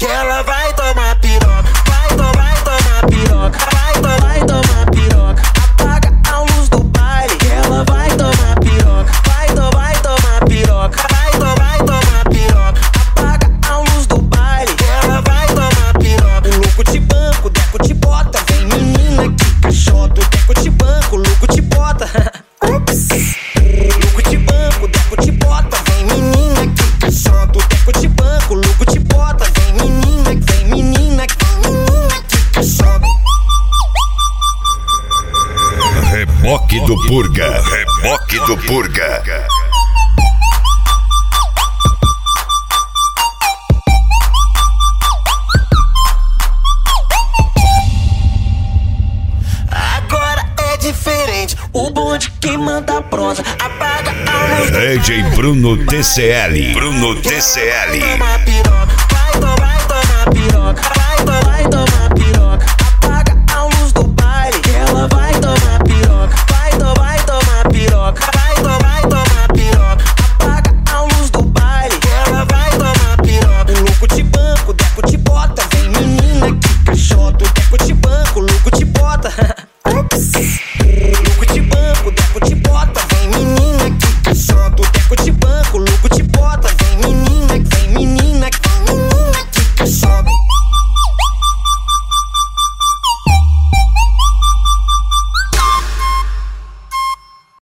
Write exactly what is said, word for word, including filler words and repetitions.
que ela vai tomar piroca. Vai, to, vai tomar piroca. Vai, to, vai tomar piroca. Apaga a luz do baile, que ela vai tomar piroca. Vai, to, vai tomar piroca. Vai, to, vai tomar piroca. Apaga a luz do baile, que ela vai tomar piroca. O louco te banco, o Deco te bota. Vem menina que caixota. O Deco te banco, o louco te bota. Ups. Louco te banco, o Deco te bota. Vem menina que caixota. O Deco te banco, o louco te bota. Vem menina, vem menina, vem menina que caixota. Reboque do Purga. Reboque do Purga. Agora é diferente, o bonde que manda prosa. Apaga a luz. D J Bruno T C L. Bruno T C L. Toma piroca.